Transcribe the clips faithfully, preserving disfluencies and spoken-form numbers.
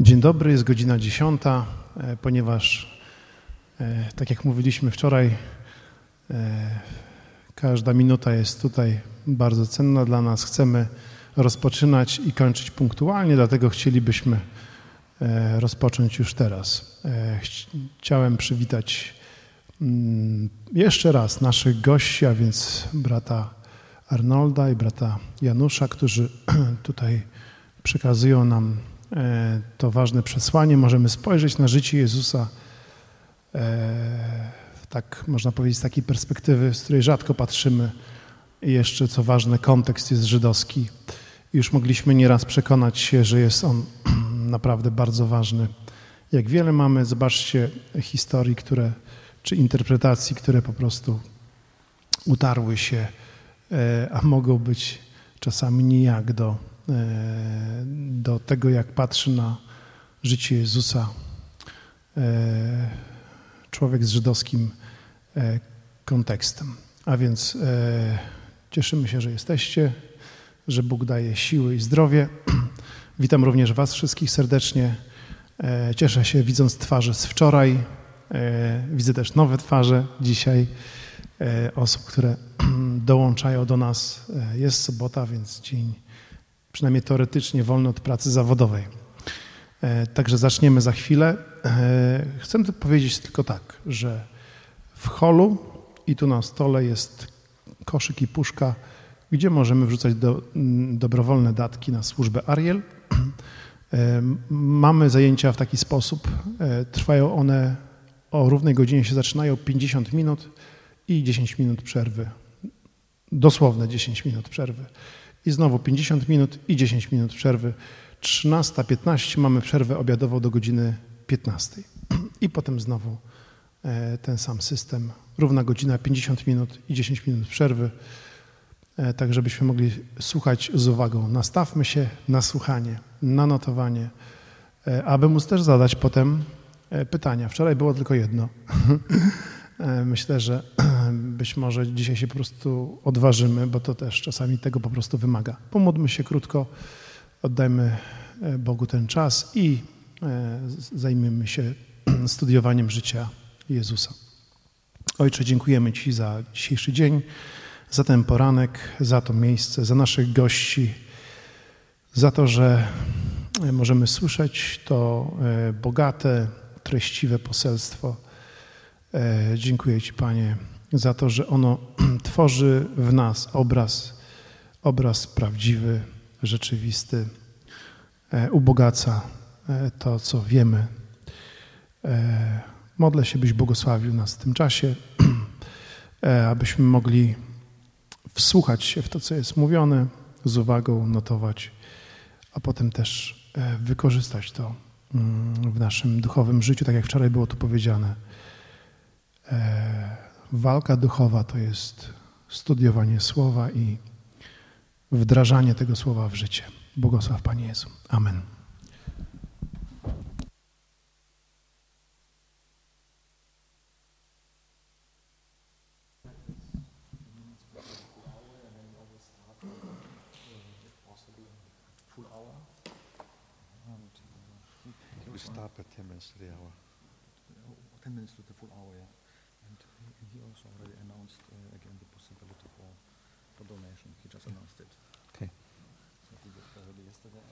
Dzień dobry, jest godzina dziesiąta, ponieważ tak jak mówiliśmy wczoraj, każda minuta jest tutaj bardzo cenna dla nas. Chcemy rozpoczynać i kończyć punktualnie, dlatego chcielibyśmy rozpocząć już teraz. Chciałem przywitać jeszcze raz naszych gości, a więc brata Arnolda i brata Janusza, którzy tutaj przekazują nam to ważne przesłanie. Możemy spojrzeć na życie Jezusa tak, można powiedzieć, z takiej perspektywy, z której rzadko patrzymy. I jeszcze, co ważne, kontekst jest żydowski. Już mogliśmy nieraz przekonać się, że jest on naprawdę bardzo ważny. Jak wiele mamy, zobaczcie, historii, które, czy interpretacji, które po prostu utarły się, a mogą być czasami nijak do, do tego, jak patrzy na życie Jezusa człowiek z żydowskim kontekstem. A więc cieszymy się, że jesteście, że Bóg daje siły i zdrowie. Witam również Was wszystkich serdecznie. Cieszę się, widząc twarze z wczoraj. Widzę też nowe twarze dzisiaj osób, które dołączają do nas. Jest sobota, więc dzień przynajmniej teoretycznie wolny od pracy zawodowej. Także zaczniemy za chwilę. Chcę powiedzieć tylko tak, że w holu i tu na stole jest koszyk i puszka, gdzie możemy wrzucać do, dobrowolne datki na służbę Ariel. Mamy zajęcia w taki sposób. Trwają one o równej godzinie, się zaczynają pięćdziesiąt minut i dziesięć minut przerwy. Dosłowne dziesięć minut przerwy. I znowu pięćdziesiąt minut i dziesięć minut przerwy. trzynasta piętnaście mamy przerwę obiadową do godziny piętnastej. I potem znowu ten sam system. Równa godzina, pięćdziesiąt minut i dziesięć minut przerwy. Tak, żebyśmy mogli słuchać z uwagą. Nastawmy się na słuchanie, na notowanie, aby móc też zadać potem pytania. Wczoraj było tylko jedno. Myślę, że być może dzisiaj się po prostu odważymy, bo to też czasami tego po prostu wymaga. Pomódlmy się krótko, oddajmy Bogu ten czas i zajmiemy się studiowaniem życia Jezusa. Ojcze, dziękujemy Ci za dzisiejszy dzień, za ten poranek, za to miejsce, za naszych gości, za to, że możemy słyszeć to bogate, treściwe poselstwo. Dziękuję Ci, Panie, za to, że ono tworzy w nas obraz, obraz prawdziwy, rzeczywisty, ubogaca to, co wiemy. Modlę się, byś błogosławił nas w tym czasie, abyśmy mogli wsłuchać się w to, co jest mówione, z uwagą notować, a potem też wykorzystać to w naszym duchowym życiu, tak jak wczoraj było tu powiedziane. Walka duchowa to jest studiowanie słowa i wdrażanie tego słowa w życie. Błogosław, Panie Jezu. Amen. Stop at ten minutes to the hour. ten minutes to the full hour, yeah. And he also already announced uh, again the possibility for, for donation. He just announced it. Okay. So he did already yesterday.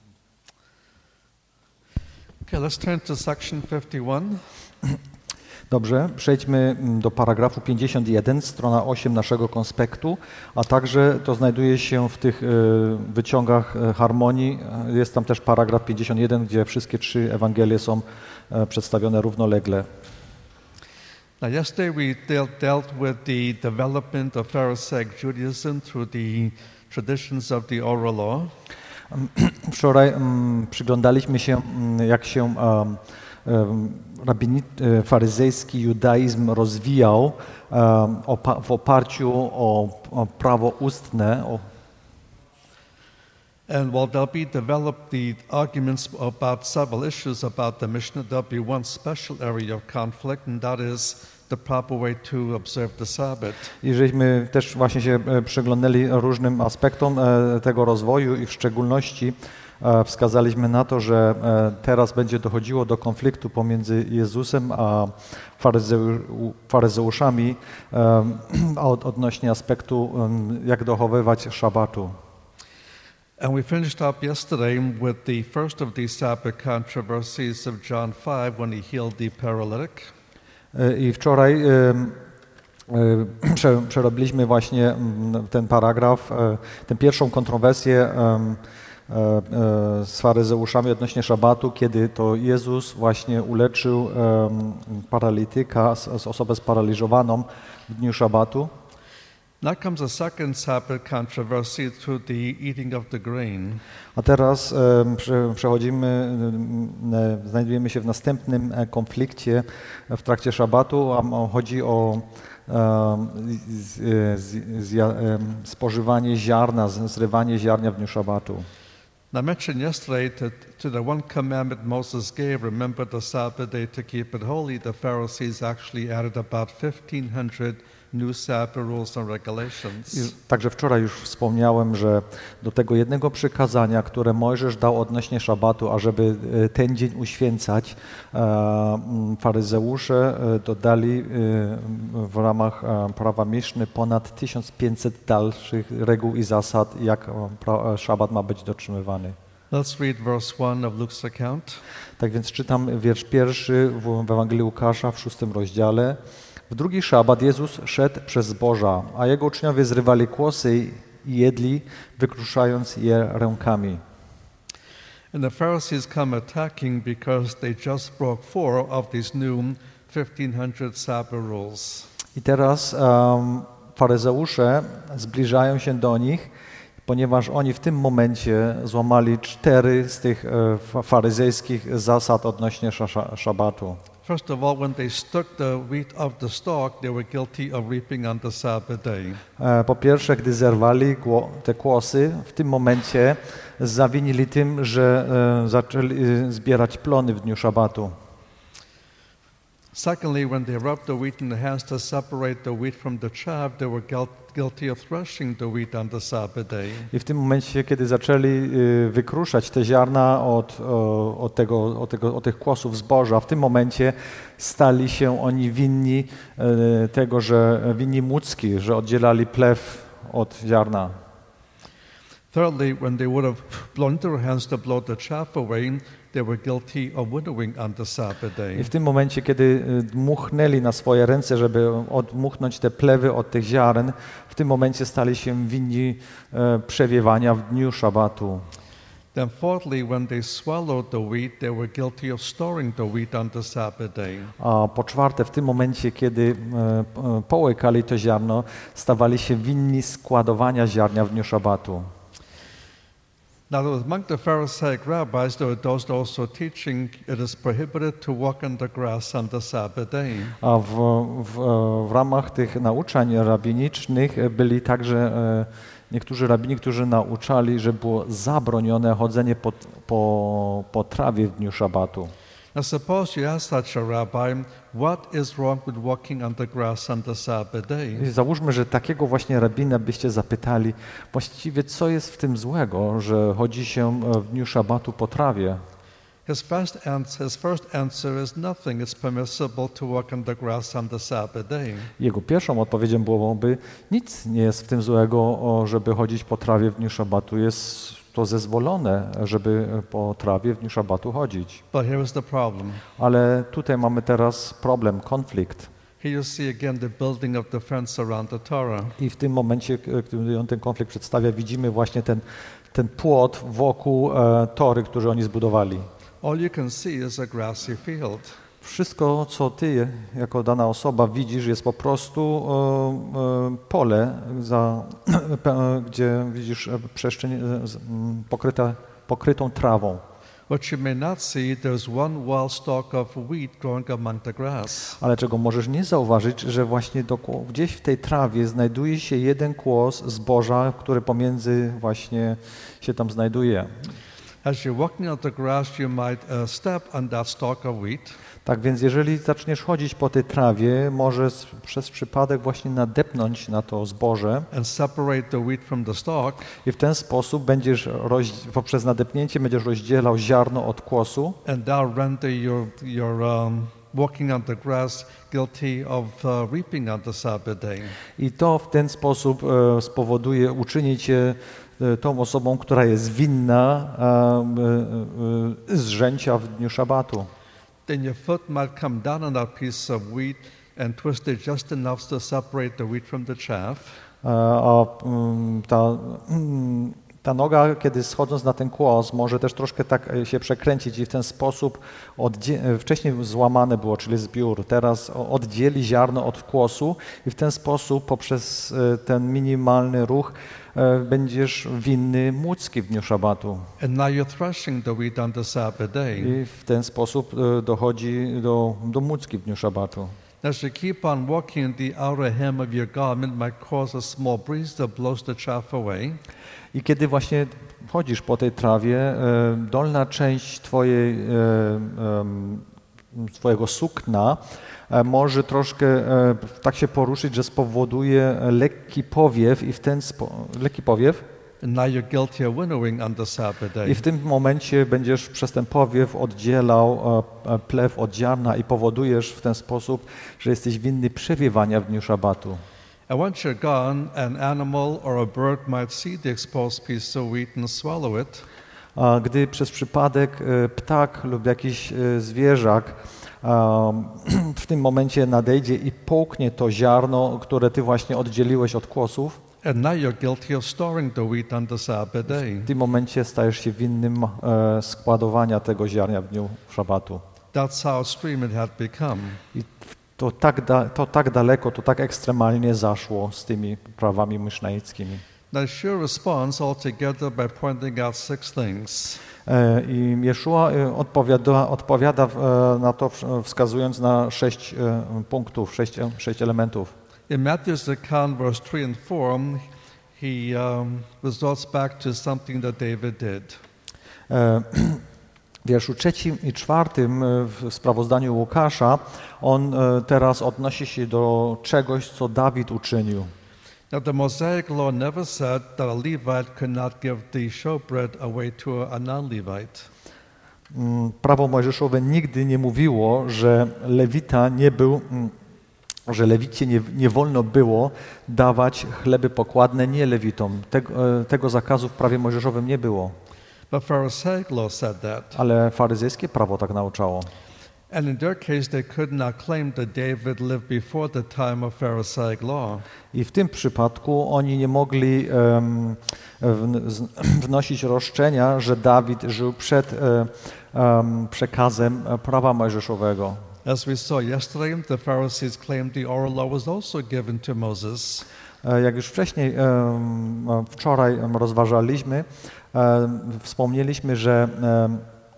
Okay, let's turn to section fifty-one. Dobrze, przejdźmy do paragrafu pięćdziesiąt jeden, strona osiem naszego konspektu, a także to znajduje się w tych wyciągach harmonii. Jest tam też paragraf pięćdziesiąt jeden, gdzie wszystkie trzy Ewangelie są przedstawione równolegle. Now, yesterday we dealt, dealt with the development of Pharisaic Judaism through the traditions of the oral law. Wczoraj um, przyglądaliśmy się, um, jak się um, rabinit, faryzejski judaizm rozwijał w oparciu o, o prawo ustne. O And while there'll be developed the arguments about several issues about the Mishnah, there'll be one special area of conflict, and that is the proper way to observe the Sabbath. I żeśmy też właśnie się przyglądali różnym aspektom tego rozwoju i w szczególności wskazaliśmy na to, że teraz będzie dochodziło do konfliktu pomiędzy Jezusem a faryzeu, faryzeuszami odnośnie aspektu, jak dochowywać szabatu. And we finished up yesterday with the first of these Sabbath controversies of John five when he healed the paralytic. I wczoraj Prze, przerobiliśmy właśnie ten paragraf, tę pierwszą kontrowersję z faryzeuszami odnośnie szabatu, kiedy to Jezus właśnie uleczył paralityka, osobę sparaliżowaną w dniu szabatu. Now comes a second Sabbath controversy through the eating of the grain. A teraz przechodzimy, znajdujemy się w następnym konflikcie w trakcie szabatu, a chodzi o Z, z, z, spożywanie ziarna, zrywanie ziarna w dniu szabatu. I mentioned yesterday that to the one commandment Moses gave, remember the Sabbath day to keep it holy, the Pharisees actually added about fifteen hundred new Sabbath rules and regulations. I także wczoraj już wspomniałem, że do tego jednego przykazania, które Mojżesz dał odnośnie szabatu, ażeby ten dzień uświęcać, faryzeusze dodali w ramach prawa Miszny ponad tysiąc pięćset dalszych reguł i zasad, jak szabat ma być dotrzymywany. Let's read verse one of Luke's account. Tak więc czytam wiersz pierwszy w Ewangelii Łukasza w szóstym rozdziale. W drugi szabat Jezus szedł przez zboża, a jego uczniowie zrywali kłosy i jedli, wykruszając je rękami. And the Pharisees come attacking because they just broke four of these new fifteen hundred Sabbath rules. I teraz um, faryzeusze zbliżają się do nich, ponieważ oni w tym momencie złamali cztery z tych e, faryzejskich zasad odnośnie sz- szabatu. First of all, when they stuck the wheat of the stalk, they were guilty of reaping on the Sabbath day. Po pierwsze, gdy zerwali te kłosy, w tym momencie zawinili tym, że zaczęli zbierać plony w dniu szabatu. Secondly, when they rubbed the wheat in the hands to separate the wheat from the chaff, they were guilty of threshing the wheat on the Sabbath day. I w tym momencie, kiedy zaczęli wykruszać te ziarna od, od, tego, od, tego, od tych kłosów zboża, w tym momencie stali się oni winni tego, że winni mucki, że oddzielali plew od ziarna. Thirdly, when they would have blown their hands to blow the chaff away, they were guilty of winnowing on the Sabbath day. I w tym momencie, kiedy dmuchnęli na swoje ręce, żeby odmuchnąć te plewy od tych ziaren, w tym momencie stali się winni e, przewiewania w dniu szabatu. Then fourthly, when they swallowed the wheat, they were guilty of storing the wheat on the Sabbath day. A po czwarte, w tym momencie, kiedy e, połykali to ziarno, stawali się winni składowania ziarnia w dniu szabatu. Now, among the Pharisaic rabbis, there were those also teaching it is prohibited to walk on the grass on the Sabbath day. A w, w, w ramach tych nauczań rabinicznych byli także e, niektórzy rabini, którzy nauczali, że było zabronione chodzenie po, po, po trawie w dniu szabatu. Now, suppose you ask such a rabbi, what is wrong with walking on the grass on the Sabbath day? I załóżmy, że takiego właśnie rabina byście zapytali, właściwie co jest w tym złego, że chodzi się w dniu szabatu po trawie? His first answer, his first answer is nothing. It's permissible to walk on the grass on the Sabbath day. Jego pierwszą odpowiedzią byłoby, nic nie jest w tym złego, żeby chodzić po trawie w dniu szabatu. Jest to zezwolone, żeby po trawie w dniu szabatu chodzić. But here is the problem. Ale tutaj mamy teraz problem, konflikt. Here you see again the building of the fence around the Torah. I w tym momencie, kiedy on ten konflikt przedstawia, widzimy właśnie ten, ten płot wokół e, tory, który oni zbudowali. All you can see is a grassy field. Wszystko, co ty jako dana osoba widzisz, jest po prostu e, e, pole, za, e, gdzie widzisz przestrzeń e, pokryta, pokrytą trawą. What you may not see, there's one wild stalk of wheat growing among the grass. Ale czego możesz nie zauważyć, że właśnie do, gdzieś w tej trawie znajduje się jeden kłos zboża, który pomiędzy właśnie się tam znajduje. As you're walking on the grass, you might uh, step on that stalk of wheat. Tak więc jeżeli zaczniesz chodzić po tej trawie, możesz przez przypadek właśnie nadepnąć na to zboże And separate the wheat from the stalk. i w ten sposób będziesz roz... poprzez nadepnięcie będziesz rozdzielał ziarno od kłosu. And that'll render your your um, walking on the grass guilty of uh, reaping on the Sabbath day. I to w ten sposób e, spowoduje, uczyni cię e, tą osobą, która jest winna e, e, e, zrzęcia w dniu szabatu. Then your foot might come down on that piece of wheat and twist it just enough to separate the wheat from the chaff. E, a mm, ta, mm, ta noga, kiedy schodząc na ten kłos, może też troszkę tak się przekręcić i w ten sposób oddzie- wcześniej złamane było, czyli zbiór, teraz oddzieli ziarno od kłosu i w ten sposób poprzez e, ten minimalny ruch e, będziesz winny mucki w dniu szabatu. And now you're threshing the wheat on the Sabbath day. I w ten sposób e, dochodzi do, do mucki w dniu szabatu. As you keep on walking, the outer hem of your garment might cause a small breeze that blows the chaff away. I kiedy właśnie chodzisz po tej trawie, e, dolna część twojej, e, e, twojego sukna e, może troszkę e, tak się poruszyć, że spowoduje lekki powiew i w ten spo, lekki powiew And now you're guilty of winnowing on the Sabbath day. i w tym momencie będziesz przez ten powiew oddzielał e, plew od ziarna i powodujesz w ten sposób, że jesteś winny przewiewania w dniu szabatu. And once you're gone, an animal or a bird might see the exposed piece of wheat and swallow it. A gdy przez przypadek e, ptak lub jakiś e, zwierzak e, w tym momencie nadejdzie i połknie to ziarno, które ty właśnie oddzieliłeś od kłosów, And now you're guilty of storing the wheat on the Sabbath day. w tym momencie stajesz się winnym e, składowania tego ziarna w dniu szabatu. That's how extreme it had become. I to tak, da, to tak daleko, to tak ekstremalnie zaszło z tymi prawami misznaickimi. Now Yeshua responds altogether by pointing out six things. E, I Jeszua e, odpowiada, odpowiada e, na to, w- wskazując na sześć e, punktów, sześć, e, sześć elementów. In Matthew's account, verse three and four, he um, resorts back to something that David did. E, W wierszu trzecim i czwartym e, w sprawozdaniu Łukasza on e, teraz odnosi się do czegoś, co Dawid uczynił. Now, the Mosaic law never said that a Levite could not give the showbread away to a non-Levite. Mm, Prawo mojżeszowe nigdy nie mówiło, że Lewita nie był, mm, że Lewicie nie, nie wolno było dawać chleby pokładne nie Lewitom. Tego, e, tego zakazu w prawie mojżeszowym nie było, But Pharisaic law said that. ale faryzejskie prawo tak nauczało. And in their case, they could not claim that David lived before the time of Pharisaic law. I w tym przypadku oni nie mogli em, wn- z- wnosić roszczenia, że Dawid żył przed e, em, przekazem e, prawa mojżeszowego. As we saw yesterday, the Pharisees claimed the oral law was also given to Moses. E, Jak już wcześniej, em, e, wczoraj em, rozważaliśmy, em, wspomnieliśmy, że em,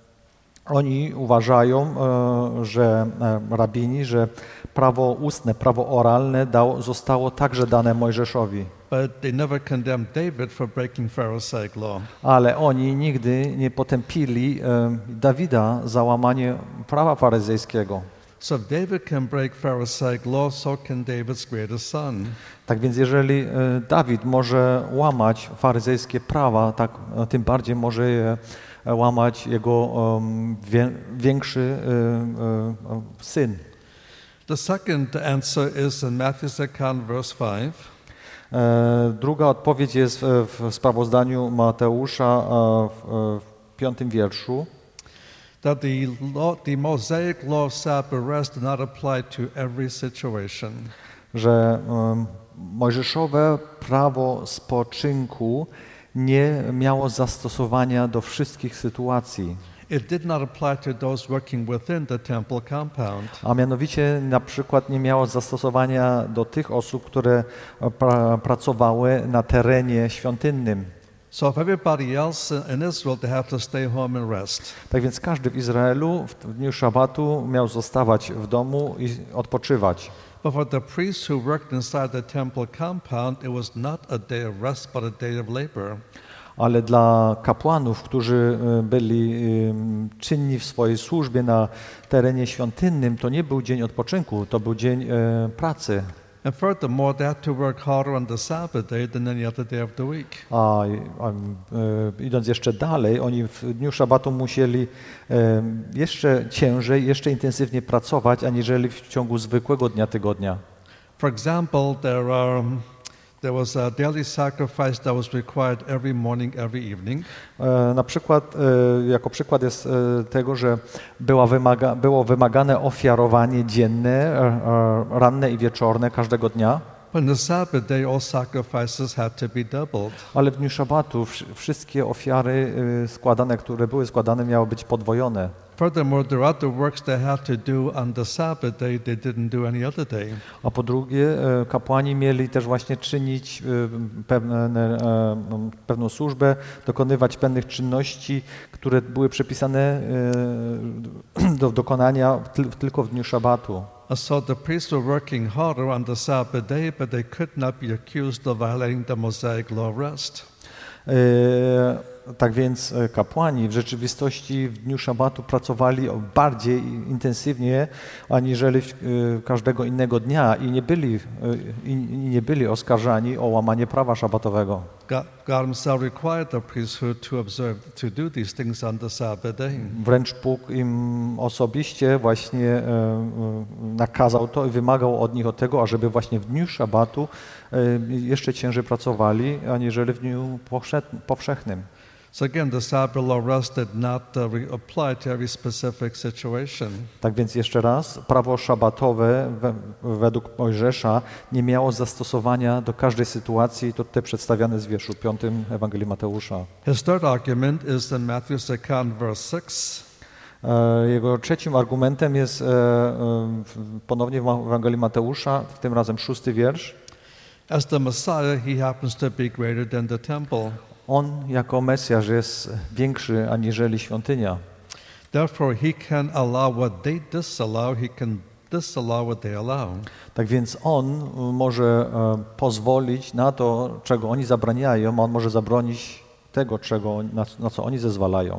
oni uważają, e, że e, rabini, że prawo ustne, prawo oralne dał, zostało także dane Mojżeszowi. But they never condemned David for breaking Pharisaic law. Ale oni nigdy nie potępili e, Dawida za łamanie prawa faryzejskiego. So if David can break Pharisaic law, so can David's greatest son. Tak więc jeżeli e, Dawid może łamać faryzejskie prawa, tak e, tym bardziej może je e, łamać jego em, wie, większy e, e, syn. The second answer is in Matthew's account, verse five. E, Druga odpowiedź jest w, w sprawozdaniu Mateusza e, w, e, w piątym wierszu, That the law, the Mosaic law of Sabbath rest did not apply to every situation. że em, mojżeszowe prawo spoczynku nie miało zastosowania do wszystkich sytuacji, It did not apply to those working within the temple compound. a mianowicie na przykład nie miało zastosowania do tych osób, które e, pra, pracowały na terenie świątynnym. So if everybody else in Israel, they have to stay home and rest. Tak więc każdy w Izraelu w dniu szabatu miał zostawać w domu i odpoczywać. But for the priests who worked inside the temple compound, it was not a day of rest, but a day of labor. ale dla kapłanów, którzy byli czynni w swojej służbie na terenie świątynnym, to nie był dzień odpoczynku, to był dzień pracy. And furthermore, they had to work harder on the Sabbath day than any other day of the week. A, a e, idąc jeszcze dalej, oni w dniu szabatu musieli e, jeszcze ciężej, jeszcze intensywniej pracować, aniżeli w ciągu zwykłego dnia tygodnia. For example, there are there was a daily sacrifice that was required every morning, every evening. E, na przykład, e, jako przykład jest e, tego, że była wymaga, było wymagane ofiarowanie dzienne, e, e, ranne i wieczorne każdego dnia. But on the Sabbath day, all sacrifices had to be doubled. Ale w dniu szabatu wszystkie ofiary e, składane, które były składane, miały być podwojone. Furthermore, there are other works they had to do on the Sabbath day they didn't do any other day. A po drugie, kapłani mieli też właśnie czynić pewne, pewną służbę, dokonywać pewnych czynności, które były przypisane do dokonania tylko w dniu szabatu. So the priests were working harder on the Sabbath day, but they could not be accused of violating the Mosaic law of rest. Tak więc kapłani w rzeczywistości w dniu szabatu pracowali bardziej intensywnie aniżeli każdego innego dnia i nie byli, i nie byli oskarżani o łamanie prawa szabatowego. God, God himself required the priesthood to observe, to do these things on the Sabbath day. Wręcz Bóg im osobiście właśnie nakazał to i wymagał od nich od tego, ażeby właśnie w dniu szabatu jeszcze ciężej pracowali aniżeli w dniu powszechnym. So again, the Sabbath law rest did not uh, apply to every specific situation. Tak więc jeszcze raz, prawo szabatowe we, według Mojżesza nie miało zastosowania do każdej sytuacji, to te przedstawiane w wierszu piątym Ewangelii Mateusza. His third argument is in Matthew's account, verse six. Jego trzecim argumentem jest ponownie w Ewangelii Mateusza, tym razem szósty wiersz. As the Messiah, he happens to be greater than the temple. On jako Mesjasz jest większy aniżeli świątynia. Therefore he can allow what they disallow, he can disallow what they allow. Tak więc on może pozwolić na to, czego oni zabraniają, a on może zabronić tego, czego, na, na co oni zezwalają.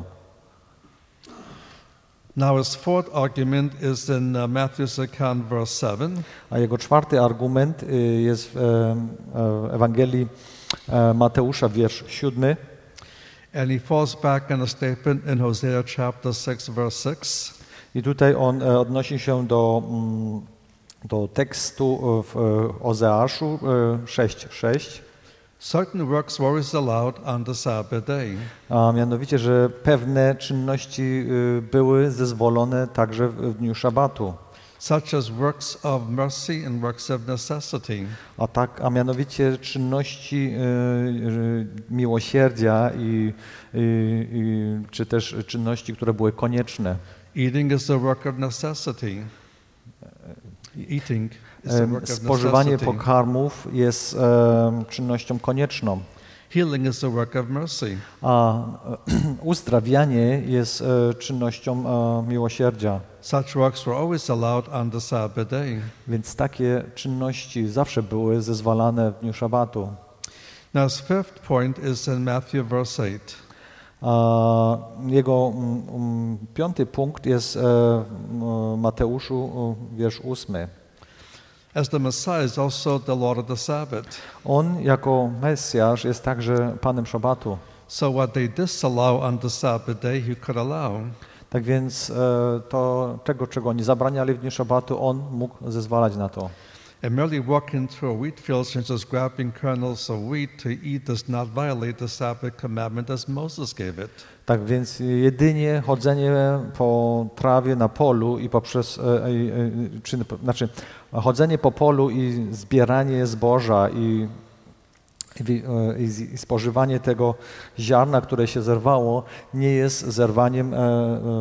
Now his fourth argument is in Matthew's account, verse seven. A jego czwarty argument jest w Ewangelii Mateusza, wiersz siódmy. And he falls back on a statement in Hosea chapter six, verse six. I tutaj on odnosi się do, do tekstu w Ozeaszu sześć sześć. Certain works were always allowed on the Sabbath day. A mianowicie, że pewne czynności były zezwolone także w dniu szabatu. Such as works of mercy and works of necessity. A tak, a mianowicie czynności y, miłosierdzia i, i, i czy też czynności, które były konieczne. Eating is a work of necessity. Eating is a work of Spożywanie necessity. pokarmów jest e, czynnością konieczną. Healing is a work of mercy. A uzdrawianie jest e, czynnością e, miłosierdzia. Such works were always allowed on the Sabbath day. Więc takie czynności zawsze były zezwalane w dniu szabatu. Now his fifth point is in Matthew verse eight. A jego um, piąty punkt jest e, w Mateuszu wiersz ósmy. As the Messiah is also the Lord of the Sabbath. On jako Mesjasz jest także Panem szabatu. So what they disallow on the Sabbath day, he could allow. Tak więc e, to tego, czego oni zabraniali w dniu szabatu, on mógł zezwalać na to. And merely walking through a wheat field and just grabbing kernels of wheat to eat does not violate the Sabbath commandment as Moses gave it. Tak więc jedynie chodzenie po trawie na polu i poprzez, e, e, czy, znaczy chodzenie po polu i zbieranie zboża i, i, i, i spożywanie tego ziarna, które się zerwało, nie jest zerwaniem e, e, e,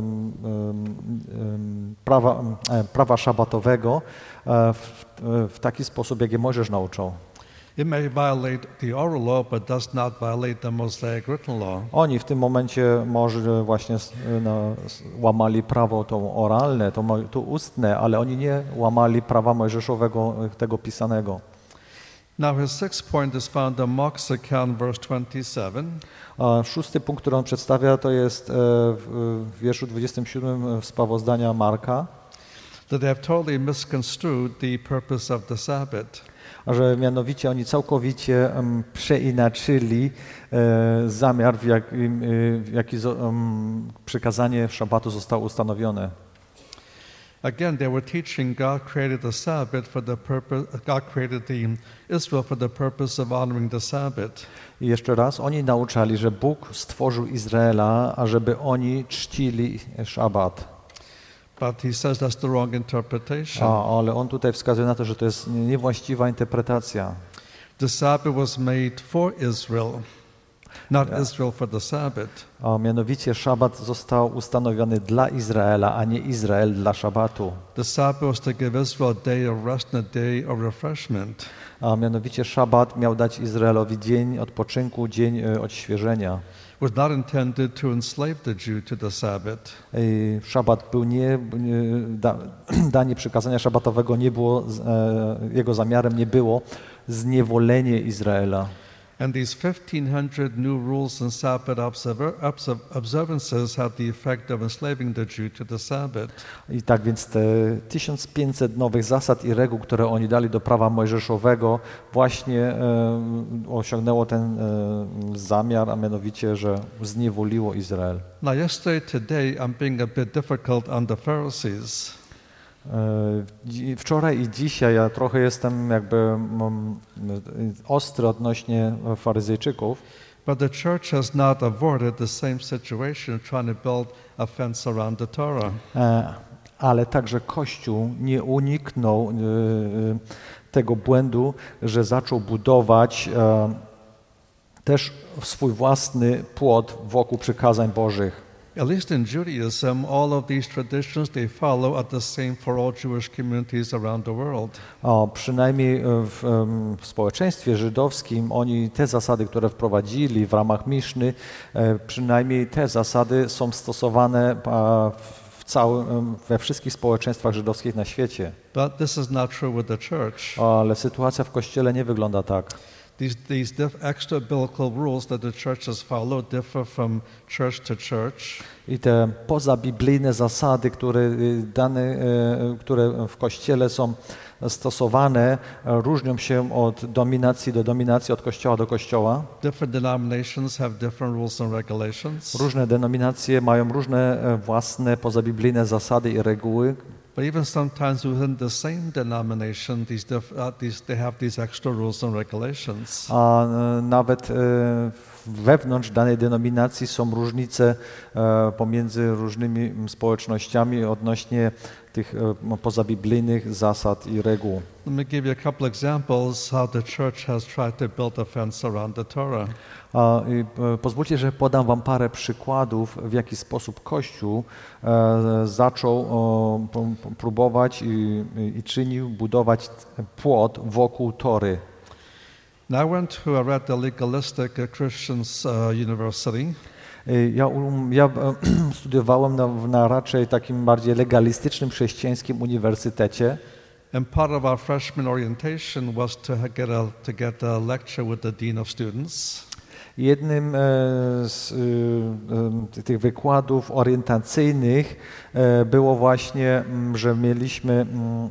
prawa, e, prawa szabatowego e, w, w taki sposób, jak je Mojżesz nauczał. It may violate the oral law, but does not violate the Mosaic written law. Oni w tym momencie może właśnie no, łamali prawo to oralne, to, to ustne, ale oni nie łamali prawa mojżeszowego, tego pisanego. Now his sixth point is found in Mark's account, verse twenty-seven. A szósty punkt, który on przedstawia, to jest w wierszu dwudziestym siódmym sprawozdania Marka, that they have totally misconstrued the purpose of the Sabbath. a że mianowicie oni całkowicie um, przeinaczyli e, zamiar, w jakim e, w jaki um, przykazanie szabatu zostało ustanowione. Again, they were teaching God created the Sabbath for the purpose, God created the Israel for the purpose of honoring the Sabbath. I jeszcze raz, oni nauczali, że Bóg stworzył Izraela, ażeby oni czcili szabat. But he says that's the wrong interpretation. A, ale on tutaj wskazuje na to, że to jest niewłaściwa interpretacja. The Sabbath was made for Israel, not Israel for the Sabbath. A mianowicie szabat został ustanowiony dla Izraela, a nie Izrael dla szabatu. The Sabbath was to give Israel a day of rest and a day of refreshment. A mianowicie szabat miał dać Izraelowi dzień odpoczynku, dzień e, odświeżenia. Was not intended to enslave the Jew to the Sabbath. I szabat był nie, nie da, danie przykazania szabatowego nie było, e, jego zamiarem nie było zniewolenie Izraela. And these fifteen hundred new rules and Sabbath observer, observances had the effect of enslaving the Jew to the Sabbath. I tak więc te tysiąc pięćset nowych zasad i reguł, które oni dali do prawa mojżeszowego, właśnie e, osiągnęło ten e, zamiar, a mianowicie, że zniewoliło Izrael. Now yesterday, today, I'm being a bit difficult on the Pharisees. E, wczoraj i dzisiaj ja trochę jestem jakby um, ostry odnośnie faryzejczyków. But the church has not avoided the same situation, trying to build a fence around the Torah. E, ale także Kościół nie uniknął e, tego błędu, że zaczął budować e, też swój własny płot wokół przykazań Bożych. At least in Judaism, all of these traditions they follow are the same for all Jewish communities around the world. O, przynajmniej w, w społeczeństwie żydowskim oni te zasady, które wprowadzili w ramach Miszny, e, przynajmniej te zasady są stosowane a, w całym, we wszystkich społeczeństwach żydowskich na świecie. But this is not true with the church. O, ale sytuacja w Kościele nie wygląda tak. These, these diff, extra biblical rules that the church has followed differ from church to church. I te pozabiblijne zasady, które, dane, które w Kościele są stosowane, różnią się od dominacji do dominacji, od kościoła do kościoła. Different denominations have different rules and regulations. Różne denominacje mają różne własne pozabiblijne zasady i reguły. But even sometimes within the same denomination, these, uh, these, they have these extra rules and regulations. A nawet wewnątrz danej denominacji są różnice pomiędzy różnymi społecznościami odnośnie tych pozabiblijnych zasad i reguł. Let me give you a couple examples how the church has tried to build a fence around the Torah. A, i, pozwólcie, że podam wam parę przykładów, w jaki sposób Kościół e, zaczął o, p, próbować i, i czynił budować płot wokół Tory. Now I went to I read the legalistic Christian uh, university. Ja, ja studiowałem na, na raczej takim bardziej legalistycznym chrześcijańskim uniwersytecie. And part of our freshman orientation was to get a to get a lecture with the dean of students. Jednym z tych wykładów orientacyjnych było właśnie, że mieliśmy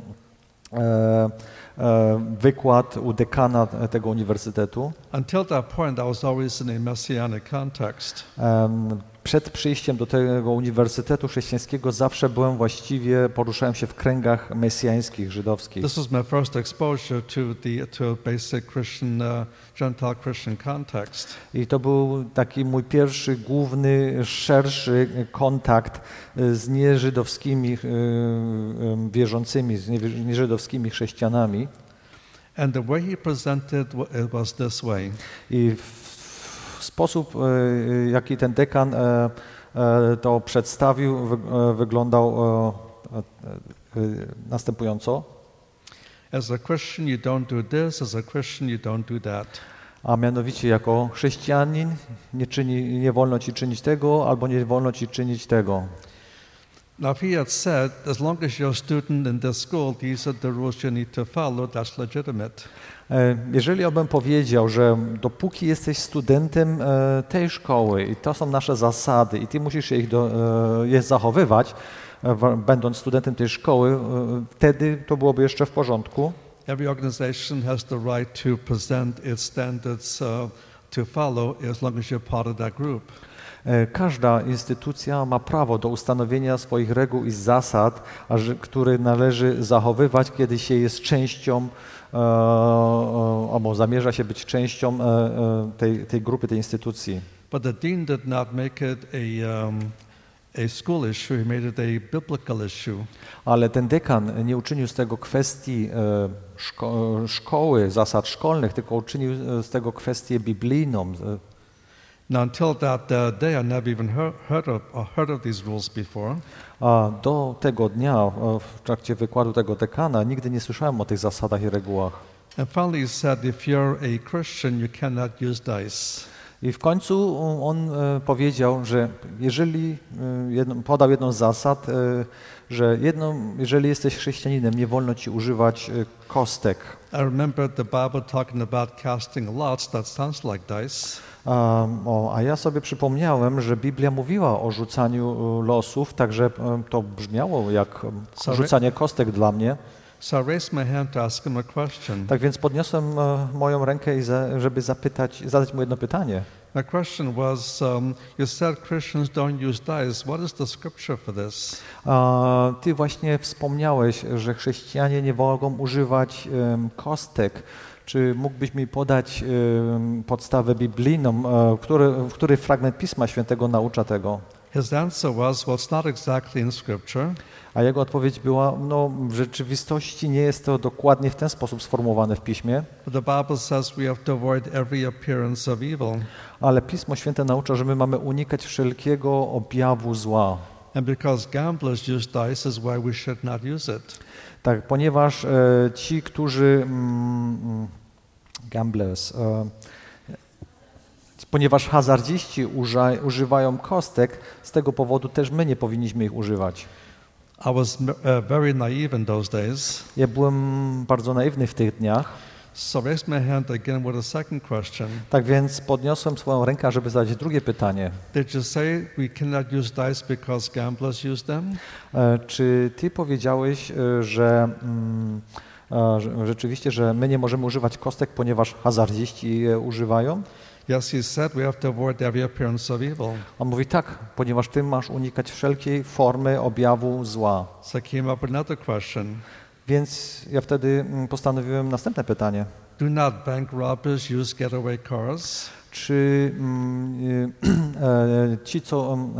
wykład u dekana tego uniwersytetu. Until that point, I was always in a messianic context. Przed przyjściem do tego uniwersytetu chrześcijańskiego zawsze byłem właściwie, poruszałem się w kręgach mesjańskich, żydowskich. This was my first exposure to the to a basic Christian, uh, Gentile Christian context. I to był taki mój pierwszy, główny, szerszy kontakt z nieżydowskimi wierzącymi, z nieżydowskimi chrześcijanami. And the way he presented it was this way. I sposób, jaki ten dekan to przedstawił, wyglądał następująco. As a Christian you don't do this, as a Christian you don't do that. A mianowicie jako chrześcijanin nie, czyni, nie wolno ci czynić tego, albo nie wolno ci czynić tego. Now, if he had said, as long as you're a student in this school, these are the rules you need to follow, that's legitimate. Jeżeli bym powiedział, że dopóki jesteś studentem tej szkoły i to są nasze zasady i ty musisz ich do, je zachowywać, będąc studentem tej szkoły, wtedy to byłoby jeszcze w porządku. Every organization has the right to present its standards uh, to follow as long as you're part of that group. Każda instytucja ma prawo do ustanowienia swoich reguł i zasad, które należy zachowywać, kiedy się jest częścią albo zamierza się być częścią tej, tej grupy, tej instytucji. But the dean did not make it a, um, a school issue, he made it a biblical issue. Ale ten dekan nie uczynił z tego kwestii szko szkoły, zasad szkolnych, tylko uczynił z tego kwestię biblijną. Now, until that uh, day, I never even heard, heard, of, uh, heard of these rules before. A do tego dnia, w trakcie wykładu tego dekana, nigdy nie słyszałem o tych zasadach i regułach. And finally he said, if you're a Christian, you cannot use dice. I w końcu on powiedział, że jeżeli, jedną, podał jedną z zasad, że jedną, jeżeli jesteś chrześcijaninem, nie wolno ci używać kostek. I remember the Bible talking about casting lots, that sounds like dice. Um, o, a ja sobie przypomniałem, że Biblia mówiła o rzucaniu losów, także um, to brzmiało jak Sorry? rzucanie kostek dla mnie. So I raised my hand to ask him a question. Tak więc podniosłem uh, moją rękę, i za, żeby zapytać, zadać mu jedno pytanie. My question was, um, you said Christians don't use dice. What is the scripture for this? Uh, ty właśnie wspomniałeś, że chrześcijanie nie mogą używać um, kostek. Czy mógłbyś mi podać um, podstawę biblijną, uh, który, w której fragment Pisma Świętego naucza tego? His answer was, well, it's not exactly in scripture. A jego odpowiedź była, no w rzeczywistości nie jest to dokładnie w ten sposób sformułowane w Piśmie. But the Bible says we have to avoid every appearance of evil. Ale Pismo Święte naucza, że my mamy unikać wszelkiego objawu zła. And because gamblers use dice is why we should not use it. Tak, ponieważ e, ci, którzy mm, gamblers, e, ponieważ hazardziści uża, używają kostek, z tego powodu też my nie powinniśmy ich używać. I was uh, very naive in those days. Ja byłem bardzo naiwny w tych dniach. So I raised my hand again with a second question. Tak więc podniosłem swoją rękę, żeby zadać drugie pytanie. Did you say we cannot use dice because gamblers use them? E, czy ty powiedziałeś, e, że, mm, e, że rzeczywiście, że my nie możemy używać kostek, ponieważ hazardziści je używają? Yes, he said we have to avoid every appearance of evil. On mówi tak, ponieważ ty masz unikać wszelkiej formy objawu zła. So I came up with another question. Więc ja wtedy postanowiłem następne pytanie. Do not bank robbers use getaway cars? Czy mm, e, ci, co, um,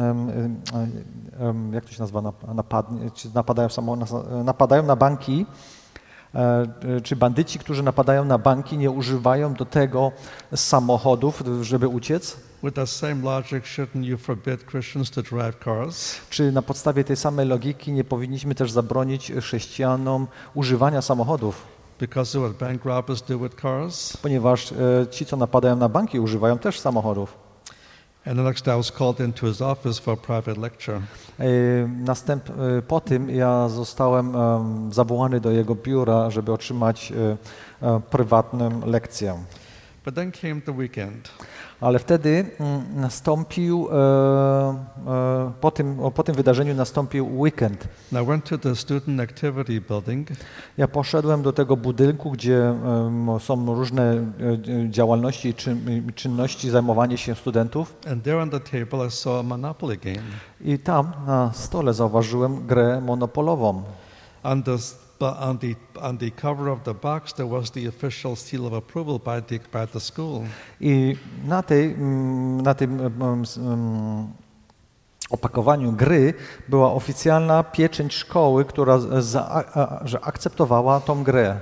um, jak to się nazywa, napadnie, czy napadają, samo, napadają na banki, e, czy bandyci, którzy napadają na banki, nie używają do tego samochodów, żeby uciec? With that same logic, shouldn't you forbid Christians to drive cars? Czy na podstawie tej samej logiki nie powinniśmy też zabronić chrześcijanom używania samochodów? Because of what bank robbers do with cars? Ponieważ e, ci, co napadają na banki, używają też samochodów. And the next day I was called into his office for a private lecture. E, następ, e, po tym ja zostałem e, zawołany do jego biura, żeby otrzymać e, e, prywatną lekcję. But then came the weekend. Ale wtedy mm, nastąpił, e, e, po, tym, o, po tym wydarzeniu nastąpił weekend. And I went to the student activity building. Ja poszedłem do tego budynku, gdzie e, są różne e, działalności i czyn, czynności, zajmowanie się studentów. And there on the table I saw a Monopoly game. I tam na stole zauważyłem grę monopolową. On the, on the, on the cover of the box there was the official seal of approval by the, by the school. I na, tej, na tym um, opakowaniu gry była oficjalna pieczęć szkoły, która za, a, że akceptowała tą grę.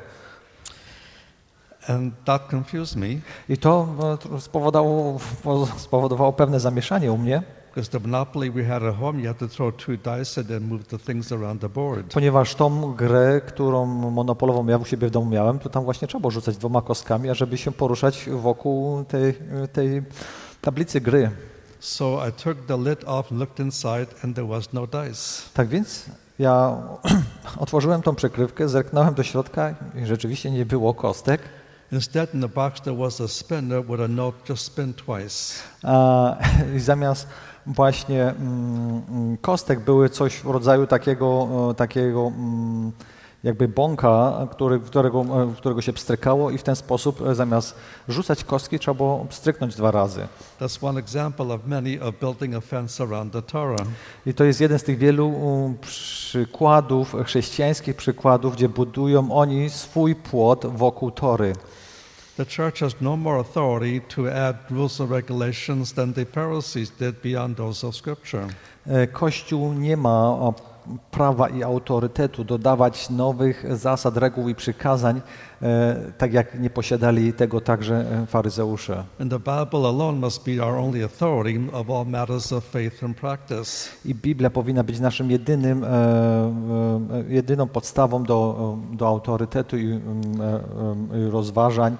And that confused me. I to spowodowało, spowodowało pewne zamieszanie u mnie. Because the Monopoly we had at home, you had to throw two dice and then move the things around the board. Ponieważ tą grę, którą monopolową ja u siebie w domu miałem, to tam właśnie trzeba było rzucać dwoma kostkami, ażeby się poruszać wokół tej, tej tablicy gry. So I took the lid off and looked inside, and there was no dice. Tak więc ja otworzyłem tą przykrywkę, zerknąłem do środka i rzeczywiście nie było kostek. Instead, in the box there was a spinner with a note, just spin twice. A zamiast właśnie mm, kostek były coś w rodzaju takiego, takiego mm, jakby bąka, który, którego, którego się pstrykało i w ten sposób zamiast rzucać kostki trzeba było pstryknąć dwa razy. That's one example of many of building a fence around the Torah. I to jest jeden z tych wielu um, przykładów, chrześcijańskich przykładów, gdzie budują oni swój płot wokół Tory. The church has no more authority to add rules and regulations than the Pharisees did beyond those of Scripture. Kościół nie ma prawa i autorytetu dodawać nowych zasad, reguł i przykazań, tak jak nie posiadali tego także faryzeusze. And the Bible alone must be our only authority of all matters of faith and practice. I Biblia powinna być naszym jedynym, jedyną podstawą do, do autorytetu i rozważań,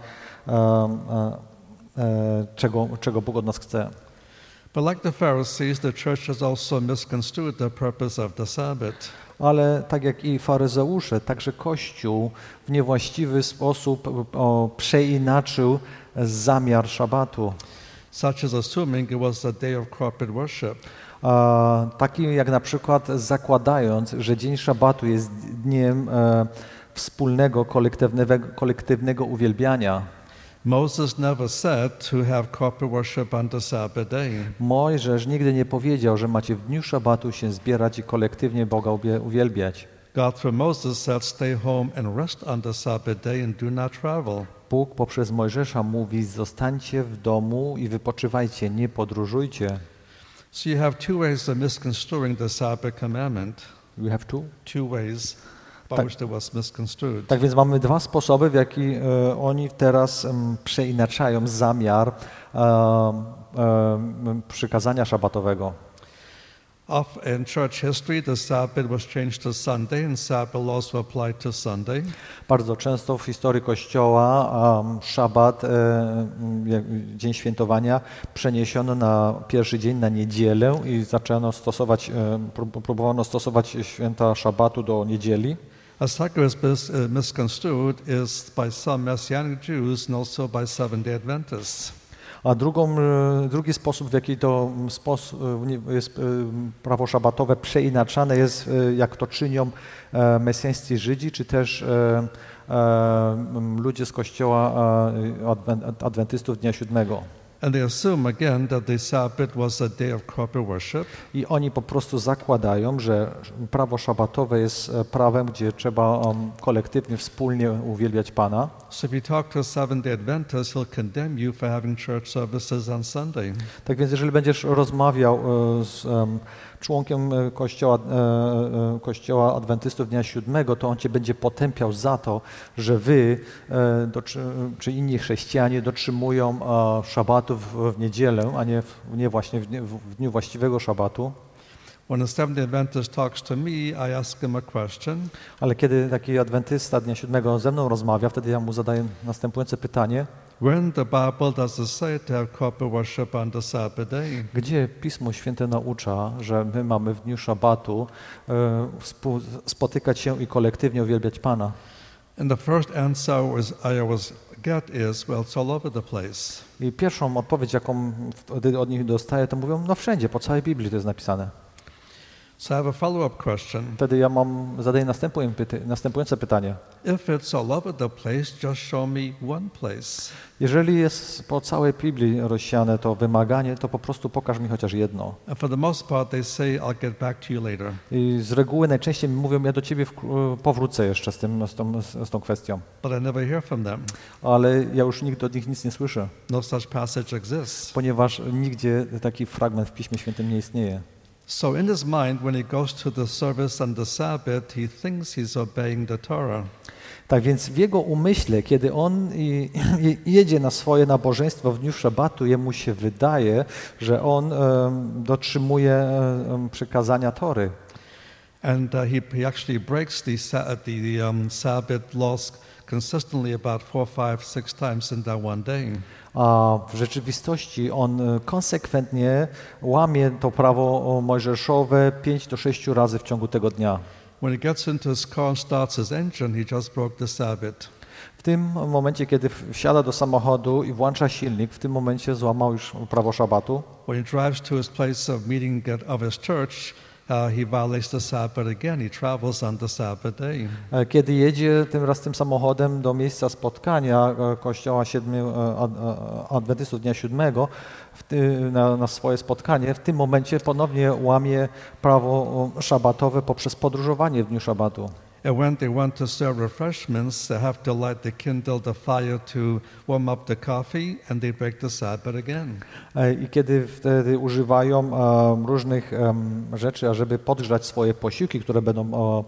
czego, czego Bóg od nas chce. But like the Pharisees, the church has also misconstrued the purpose of the Sabbath. Ale tak jak i faryzeusze, także Kościół w niewłaściwy sposób o, przeinaczył zamiar szabatu. Such as assuming it was a day of corporate worship. A, taki jak na przykład zakładając, że dzień szabatu jest dniem e, wspólnego, kolektywnego, kolektywnego uwielbiania. Moses never said to have corporate worship on the Sabbath day. Mojżesz nigdy nie powiedział, że macie w dniu szabatu się zbierać i kolektywnie Boga uwielbiać. God through Moses said, stay home and rest on the Sabbath day and do not travel. Bóg poprzez Mojżesza mówi, zostańcie w domu i wypoczywajcie, nie podróżujcie. So you have two ways of misconstruing the Sabbath commandment. You have two? Two ways by Tak. which it was misconstrued. Tak więc mamy dwa sposoby, w jaki e, oni teraz em, przeinaczają zamiar e, e, przykazania szabatowego. Of, in church history, the Sabbath was changed to Sunday, and Sabbath also applied to Sunday. Bardzo często w historii Kościoła um, szabat, e, jak, dzień świętowania, przeniesiono na pierwszy dzień, na niedzielę i zaczęto stosować, e, prób- próbowano stosować święta szabatu do niedzieli. A second is mis- uh, misconstrued is by some Messianic Jews and also by Seventh-day Adventists. A drugą, e, drugi sposób, w jaki to sposób, jest e, prawo szabatowe przeinaczane jest, e, jak to czynią e, mesjańscy Żydzi, czy też e, e, ludzie z Kościoła e, adwen- adwentystów dnia siódmego. And they assume again that the Sabbath was a day of corporate worship. I oni po prostu zakładają, że prawo szabatowe jest e, prawem, gdzie trzeba um, kolektywnie, wspólnie uwielbiać Pana. So if you talk to a Seventh-day Adventist, he'll condemn you for having church services on Sunday. Tak więc jeżeli będziesz rozmawiał e, z em, członkiem e, kościoła, e, e, kościoła adwentystów dnia siódmego, to on cię będzie potępiał za to, że wy, e, doczy, czy inni chrześcijanie dotrzymują e, szabatu w, w niedzielę, a nie, w, nie właśnie w, dniu- w dniu właściwego szabatu. When a Seventh-day Adventist talks to me, I ask him a question. Ale kiedy taki adwentysta dnia siódmego ze mną rozmawia, wtedy ja mu zadaję następujące pytanie. Where in the Bible does it say to have corporate worship on the Sabbath day? Gdzie Pismo Święte naucza, że my mamy w dniu szabatu e, współ- spotykać się i kolektywnie uwielbiać Pana? And the first answer was, I always get is, well, it's all over the place. I pierwszą odpowiedź, jaką wtedy od nich dostaję, to mówią, no wszędzie, po całej Biblii to jest napisane. So I have a follow-up question. Wtedy ja mam, zadaję następujące pyta- następujące pytanie. If it's all over the place, just show me one place. Jeżeli jest po całej Biblii rozsiane to wymaganie, to po prostu pokaż mi chociaż jedno. And for the most part, they say, I'll get back to you later. I z reguły najczęściej mi mówią, ja do ciebie wk- powrócę jeszcze z, tym, z, tą, z tą kwestią. But I never hear from them. Ale ja już nigdy od nich nic nie słyszę, No such passage exists. ponieważ nigdzie taki fragment w Piśmie Świętym nie istnieje. So in his mind, when he goes to the service on the Sabbath, he thinks he's obeying the Torah. Tak więc w jego umyśle, kiedy on i, i jedzie na swoje nabożeństwo w dniu szabatu, jemu się wydaje, że on um, dotrzymuje um, przykazania Tory. And uh, he, he actually breaks the, sa- the um, Sabbath laws consistently about four, five, six times in that one day. a w rzeczywistości on konsekwentnie łamie to prawo mojżeszowe pięć do sześciu razy w ciągu tego dnia. When he gets into his car and starts his engine, he just broke the Sabbath. W tym momencie, kiedy wsiada do samochodu i włącza silnik, w tym momencie złamał już prawo szabatu. When he drives to his place of meeting of his church, uh, he violates the Sabbath again. He travels on the Sabbath day. Kiedy jedzie tym raz tym samochodem do miejsca spotkania Kościoła siedmiu Adwentystów Dnia Siódmego w ty, na, na swoje spotkanie, w tym momencie ponownie łamie prawo szabatowe poprzez podróżowanie w dniu szabatu. And when they want to serve refreshments, they have to light the kindle the fire to warm up the coffee, and they break the Sabbath again. I kiedy wtedy używają um, różnych um, rzeczy, ażeby podgrzać swoje posiłki, które będą o,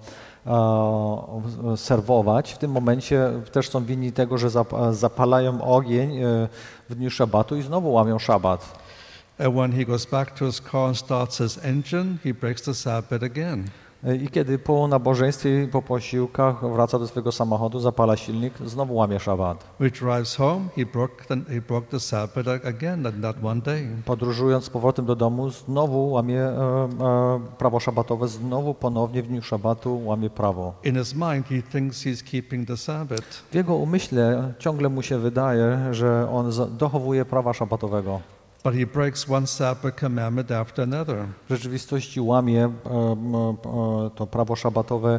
o, serwować, w tym momencie też są winni tego, że zap, zapalają ogień w dniu szabatu i znowu łamią szabat. And when he goes back to his car and starts his engine, he breaks the Sabbath again. I kiedy po nabożeństwie i po posiłkach wraca do swojego samochodu, zapala silnik, znowu łamie szabat. When he drives home, he broke the, he broke the Sabbath again in that one day. Podróżując z powrotem do domu, znowu łamie e, e, prawo szabatowe, znowu ponownie w dniu szabatu łamie prawo. In his mind, he thinks he's keeping the Sabbath. W jego umyśle ciągle mu się wydaje, że on dochowuje prawa szabatowego. But he breaks one Sabbath commandment after another. W rzeczywistości łamie e, e, to prawo szabatowe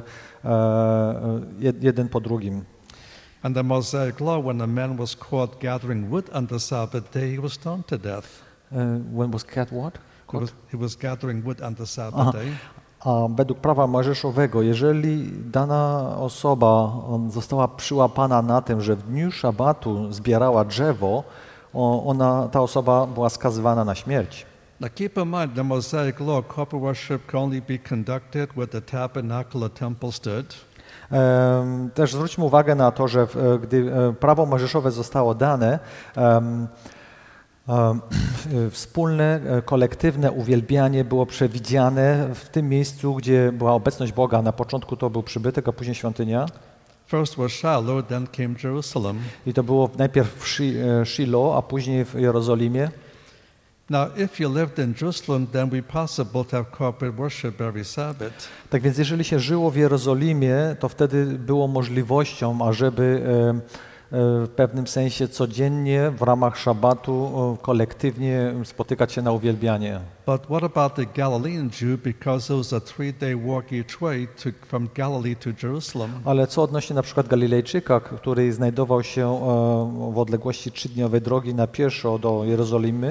e, jeden po drugim. And the Mosaic law, when a man was caught gathering wood on the Sabbath day, he was stoned to death. E, when was caught what? He was, he was gathering wood on the Sabbath Aha. day. A według prawa mojżeszowego, jeżeli dana osoba została przyłapana na tym, że w dniu szabatu zbierała drzewo, ona, ta osoba była skazywana na śmierć. Now keep in mind, the Mosaic law, corporate worship can only be conducted where the tabernacle or temple stood. Um, też zwróćmy uwagę na to, że w, gdy prawo mojżeszowe zostało dane, um, um, wspólne, kolektywne uwielbianie było przewidziane w tym miejscu, gdzie była obecność Boga. Na początku to był przybytek, a później świątynia. First was Shiloh, then came Jerusalem. I to było najpierw w Shiloh, a później w Jerozolimie. Now, if you lived in Jerusalem, then we possible to have corporate worship every Sabbath. Tak więc jeżeli się żyło w Jerozolimie, to wtedy było możliwością, ażeby w pewnym sensie codziennie w ramach szabatu kolektywnie spotykać się na uwielbianie. But what about the Galilean Jew, because it was a three-day walk each way to, from Galilee to Jerusalem? Ale co odnośnie na przykład Galilejczyka, który znajdował się w odległości trzydniowej drogi na pieszo do Jerozolimy?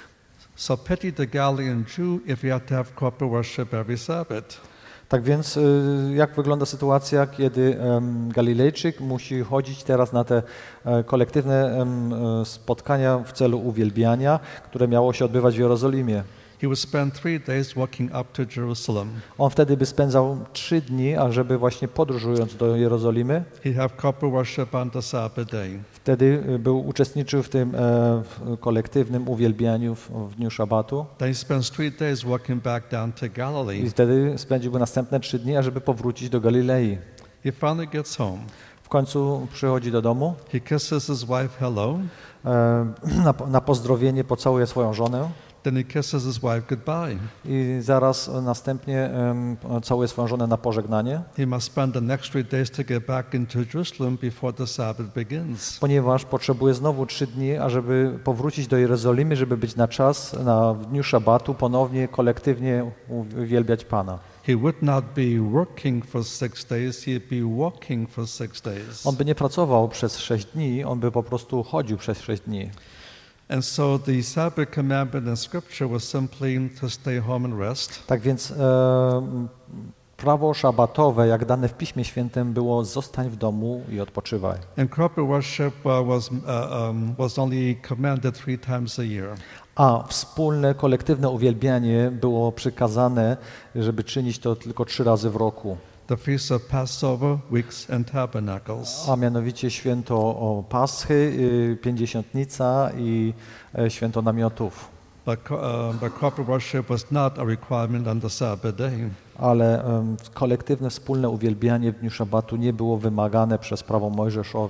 So pity the Galilean Jew if he had to have corporate worship every Sabbath. Tak więc jak wygląda sytuacja, kiedy Galilejczyk musi chodzić teraz na te kolektywne spotkania w celu uwielbiania, które miało się odbywać w Jerozolimie? He would spend three days walking up to Jerusalem. On wtedy by spędzał trzy dni, ażeby właśnie podróżując do Jerozolimy, He'd have corporate worship on the Sabbath day. wtedy był uczestniczył w tym e, w kolektywnym uwielbianiu w, w dniu szabatu. Then he spends three days walking back down to I Galilee. wtedy spędziłby następne trzy dni, ażeby powrócić do Galilei. He finally gets home. W końcu przychodzi do domu, He kisses his wife hello. e, na, na pozdrowienie pocałuje swoją żonę Then he kisses his wife goodbye. i zaraz następnie em, całuje swoją żonę na pożegnanie, He must spend the next three days to get back into Jerusalem before the Sabbath begins. ponieważ potrzebuje znowu trzy dni, ażeby powrócić do Jerozolimy, żeby być na czas, na w dniu szabatu ponownie kolektywnie uwielbiać Pana. He would not be working for six days, he'd be walking for six days. On by nie pracował przez sześć dni, on by po prostu chodził przez sześć dni. And so the Sabbath commandment in Scripture was simply to stay home and rest. Tak więc e, prawo szabatowe, jak dane w Piśmie Świętym, było zostań w domu i odpoczywaj. And corporate worship uh, was, uh, um, was only commanded three times a year. A wspólne, kolektywne uwielbianie było przykazane, żeby czynić to tylko trzy razy w roku. The feasts of Passover, Weeks and Tabernacles. A mianowicie święto o Paschy, y, Pięćdziesiątnica i e, święto namiotów. But, uh, but corporate worship was not a requirement on the Sabbath day. Ale um, kolektywne, wspólne uwielbianie w dniu szabatu nie było wymagane przez prawo mojżeszowe.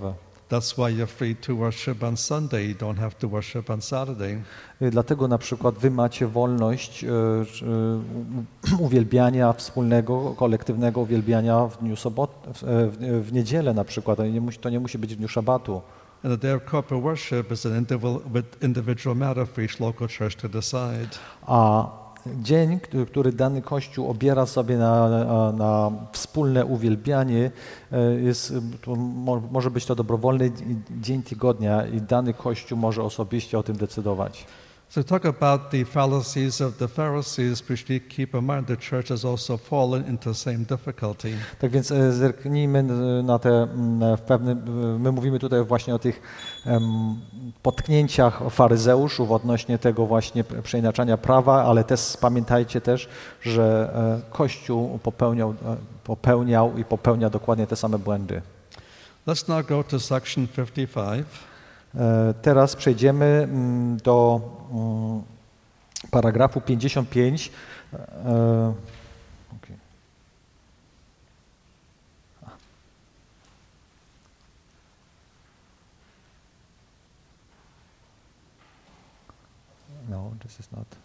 That's why you're free to worship on Sunday. You don't have to worship on Saturday. Dlatego na przykład wy macie wolność e, e, uwielbiania wspólnego, kolektywnego uwielbiania w dniu sobot, w, w, w niedzielę na przykład. To nie musi, to nie musi być w dniu szabatu. And the day of corporate worship is an individual, individual matter for each local church to decide. A dzień, który, który dany Kościół obiera sobie na, na, na wspólne uwielbianie, jest, to mo, może być to dobrowolny dzień tygodnia i dany Kościół może osobiście o tym decydować. So talk about the fallacies of the Pharisees, which need to keep in mind the church has also fallen into the same difficulty. Tak więc zerknijmy na te w pewnym, my mówimy tutaj właśnie o tych um, potknięciach faryzeuszów odnośnie tego właśnie przeinaczania prawa, ale też pamiętajcie też, że Kościół popełniał, popełniał i popełnia dokładnie te same błędy. Let's now go to section fifty-five. Teraz przejdziemy do paragrafu pięćdziesiąt pięć. Okay. No, this is not.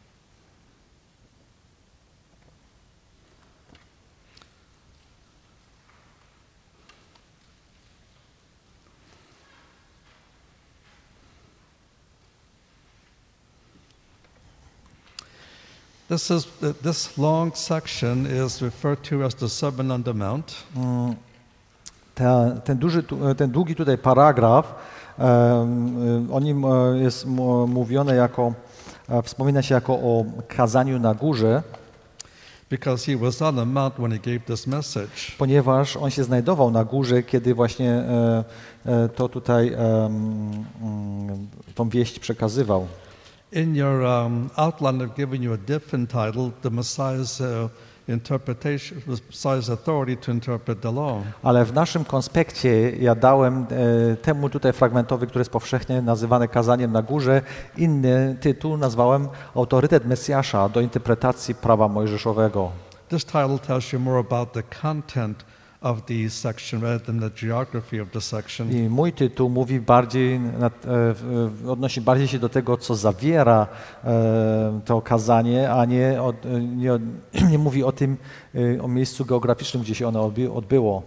This is this long section is referred to as the Sermon on the Mount. Ta, ten, duży, ten długi tutaj paragraf, um, o nim jest mówione jako, wspomina się jako o kazaniu na górze, because he was on the mount when he gave this message. Ponieważ on się znajdował na górze, kiedy właśnie e, e, to tutaj e, m, tą wieść przekazywał. In your um, outline, I've given you a different title, the Messiah's uh, interpretation, Messiah's authority to interpret the law. Ale w naszym konspekcie ja dałem e, temu tutaj fragmentowi, który jest powszechnie nazywany kazaniem na górze, inny tytuł nazwałem autorytet Mesjasza do interpretacji prawa mojżeszowego. This title tells you more about the content of the section rather than the geography of the section. I mój tytuł mówi bardziej, e, odnosi bardziej się do tego, co zawiera e, to kazanie, a nie, od, nie, nie mówi o tym, e, o miejscu geograficznym, gdzie się ono odby, odbyło.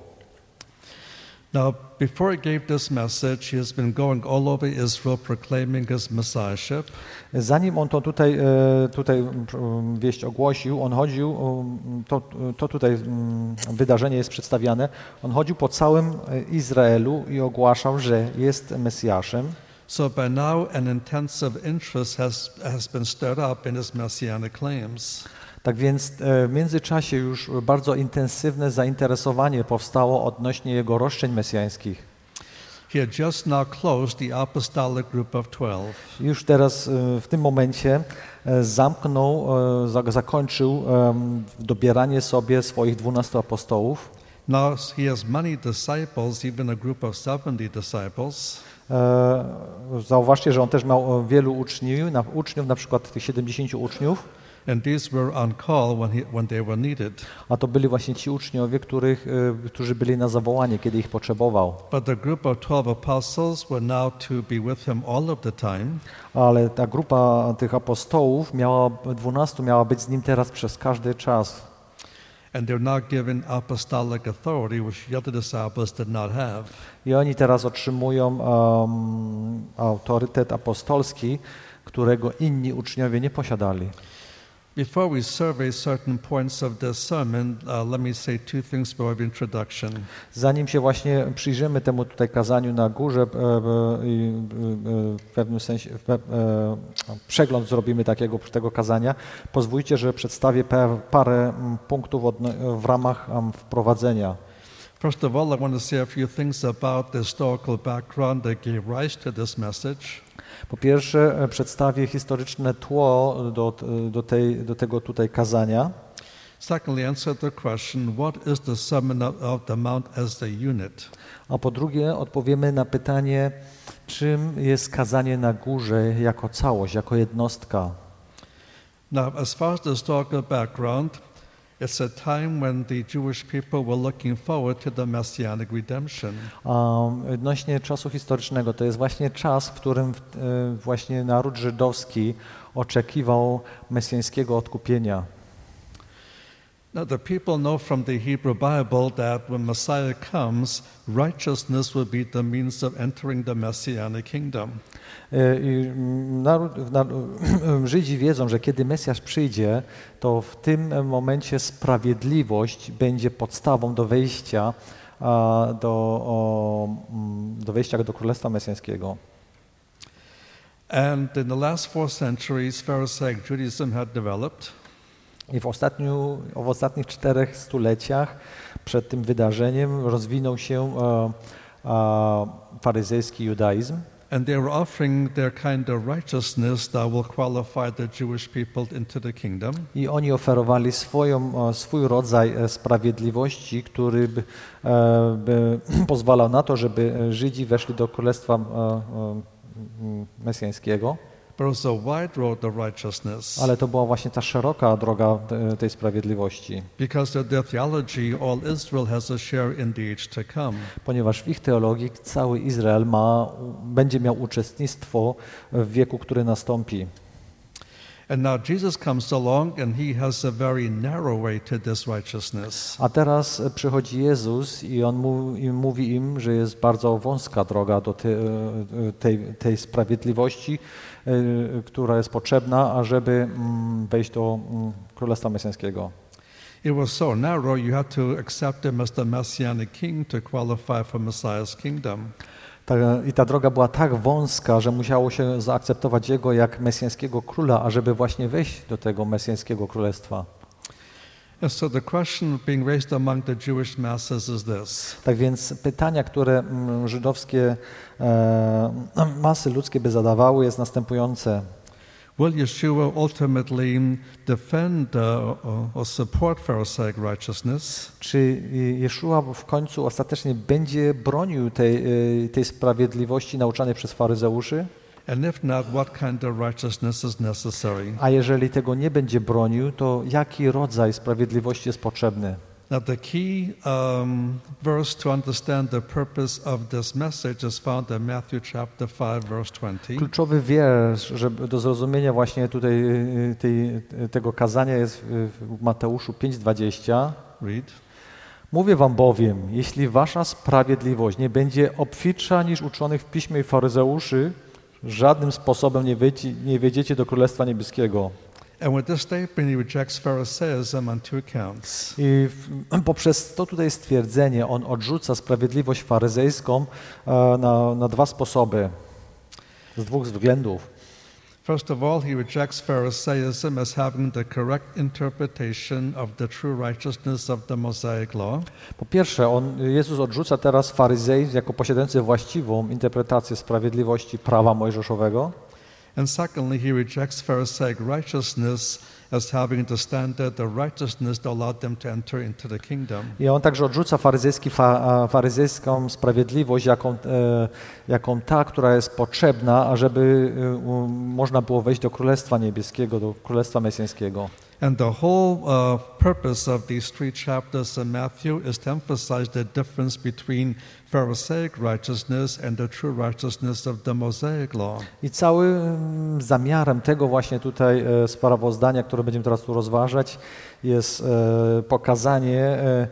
Now, before he gave this message, he has been going all over Israel proclaiming his messiahship. Zanim on to tutaj, tutaj wieść ogłosił, on chodził, to, to tutaj wydarzenie jest przedstawiane, on chodził po całym Izraelu i ogłaszał, że jest Mesjaszem. So by now an intensive interest has, has been stirred up in his messianic claims. Tak więc w międzyczasie już bardzo intensywne zainteresowanie powstało odnośnie jego roszczeń mesjańskich. He had just now closed the apostolic group of twelve. Już teraz w tym momencie zamknął, zakończył dobieranie sobie swoich dwunastu apostołów. Now he has many disciples, even a group of seventy disciples. Zauważcie, że on też miał wielu uczniów, na, uczniów, na przykład tych siedemdziesięciu uczniów. And these were on call when, he, when they were needed. A to byli właśnie ci uczniowie, których, którzy byli na zawołanie, kiedy ich potrzebował. But the group of twelve apostles were now to be with him all of the time. Ale ta grupa tych apostołów, miała, dwunastu, miała być z nim teraz przez każdy czas. And they're now given apostolic authority, which the other disciples did not have. I oni teraz otrzymują um, autorytet apostolski, którego inni uczniowie nie posiadali. Before we survey certain points of this sermon, uh, let me say two things by way of introduction. Zanim się właśnie przyjrzymy temu tutaj kazaniu na górze i w pewnym sensie w, e, przegląd zrobimy takiego tego kazania, pozwólcie, że przedstawię parę punktów w ramach wprowadzenia. First of all, I want to say a few things about the historical background that gave rise to this message. Po pierwsze, przedstawię historyczne tło do, do, tej, do tego tutaj kazania. Secondly, answer the question, what is the Sermon of the Mount as a unit? A po drugie, odpowiemy na pytanie, czym jest kazanie na górze jako całość, jako jednostka. Now, as far as the historical background, It's a time when the Jewish people were looking forward to the messianic redemption. A odnośnie czasu historycznego, to jest właśnie czas, w którym e, właśnie naród żydowski oczekiwał mesjańskiego odkupienia. Now the people know from the Hebrew Bible that when Messiah comes, righteousness will be the means of entering the messianic kingdom. E, I naród, Żydzi wiedzą, że kiedy Mesjasz przyjdzie, to w tym momencie sprawiedliwość będzie podstawą do wejścia do, o, do wejścia do Królestwa Mesjańskiego. And in the last four centuries, Pharisaic Judaism had developed. I w, ostatniu, w ostatnich czterech stuleciach przed tym wydarzeniem rozwinął się e, e, faryzejski judaizm. And they were offering their kind of righteousness that will qualify the Jewish people into the kingdom. I oni oferowali swoją, swój rodzaj sprawiedliwości, który by, by pozwalał na to, żeby Żydzi weszli do Królestwa Mesjańskiego. But it was a wide road of righteousness. Ale to była właśnie ta szeroka droga tej sprawiedliwości. Because of their theology, all Israel has a share in the age to come. Ponieważ w ich teologii cały Izrael ma, będzie miał uczestnictwo w wieku, który nastąpi. And now Jesus comes along and he has a very narrow way to this righteousness. A teraz przychodzi Jezus i on mu, i mówi im, że jest bardzo wąska droga do te, tej, tej sprawiedliwości, która jest potrzebna, ażeby wejść do Królestwa Mesjańskiego. It was so narrow you had to accept him as the messianic king to qualify for Messiah's kingdom. I ta droga była tak wąska, że musiało się zaakceptować Jego jak mesjańskiego króla, ażeby właśnie wejść do tego mesjańskiego królestwa. And so the question being raised among the Jewish masses is this. Tak więc pytania, które żydowskie e, masy ludzkie by zadawały, jest następujące. Will Yeshua ultimately defend uh, or support Pharisaic righteousness? Czy Jeszua w końcu ostatecznie będzie bronił tej, tej sprawiedliwości nauczanej przez faryzeuszy? And if not, what kind of righteousness is necessary? A jeżeli tego nie będzie bronił, to jaki rodzaj sprawiedliwości jest potrzebny? Now the key um, verse to understand the purpose of this message is found in Matthew chapter five, verse twenty. Kluczowy wiersz, żeby do zrozumienia właśnie tutaj tej, tego kazania jest w Mateuszu pięć dwadzieścia. Read. Mówię wam bowiem, jeśli wasza sprawiedliwość nie będzie obfitsza niż uczonych w piśmie i faryzeuszy, żadnym sposobem nie, wejdzie, nie wejdziecie do Królestwa Niebieskiego. And with this statement he rejects Pharisaism on two counts. I w, poprzez to tutaj stwierdzenie on odrzuca sprawiedliwość faryzejską e, na, na dwa sposoby, z dwóch względów. First of all, he rejects Pharisaism as having the correct interpretation of the true righteousness of the Mosaic law. Po pierwsze, on, Jezus odrzuca teraz faryzeizm jako posiadający właściwą interpretację sprawiedliwości prawa mojżeszowego. And secondly, he rejects Pharisaic righteousness as having the standard of righteousness that allowed them to enter into the kingdom. I on także odrzuca faryzejski, fa, faryzejską sprawiedliwość, jaką, e, jaką ta, która jest potrzebna, ażeby e, można było wejść do Królestwa Niebieskiego, do Królestwa Mesjańskiego. And the whole uh, purpose of these three chapters in Matthew is to emphasize the difference between Pharisaic righteousness and the true righteousness of the Mosaic law. I całym zamiarem tego właśnie tutaj e, sprawozdania, które będziemy teraz tu rozważać, jest e, pokazanie e,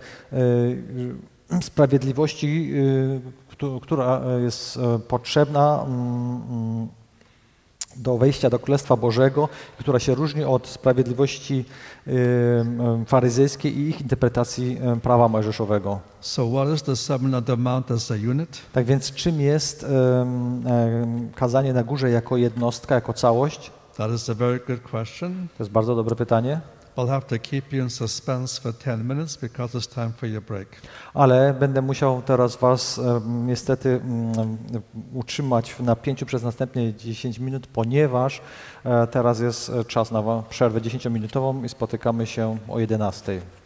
e, sprawiedliwości, e, która jest potrzebna mm, do wejścia do Królestwa Bożego, która się różni od sprawiedliwości y, faryzejskiej i ich interpretacji y, prawa mojżeszowego. So what is the Sermon on the Mount as a unit? Tak więc czym jest y, y, kazanie na górze jako jednostka, jako całość? That is a very good question. To jest bardzo dobre pytanie. I'll have to keep you in suspense for ten minutes because it's time for your break. Ale będę musiał teraz was e, niestety m, utrzymać w napięciu przez następne dziesięć minut, ponieważ e, teraz jest czas na przerwę dziesięciominutową i spotykamy się o jedenastej.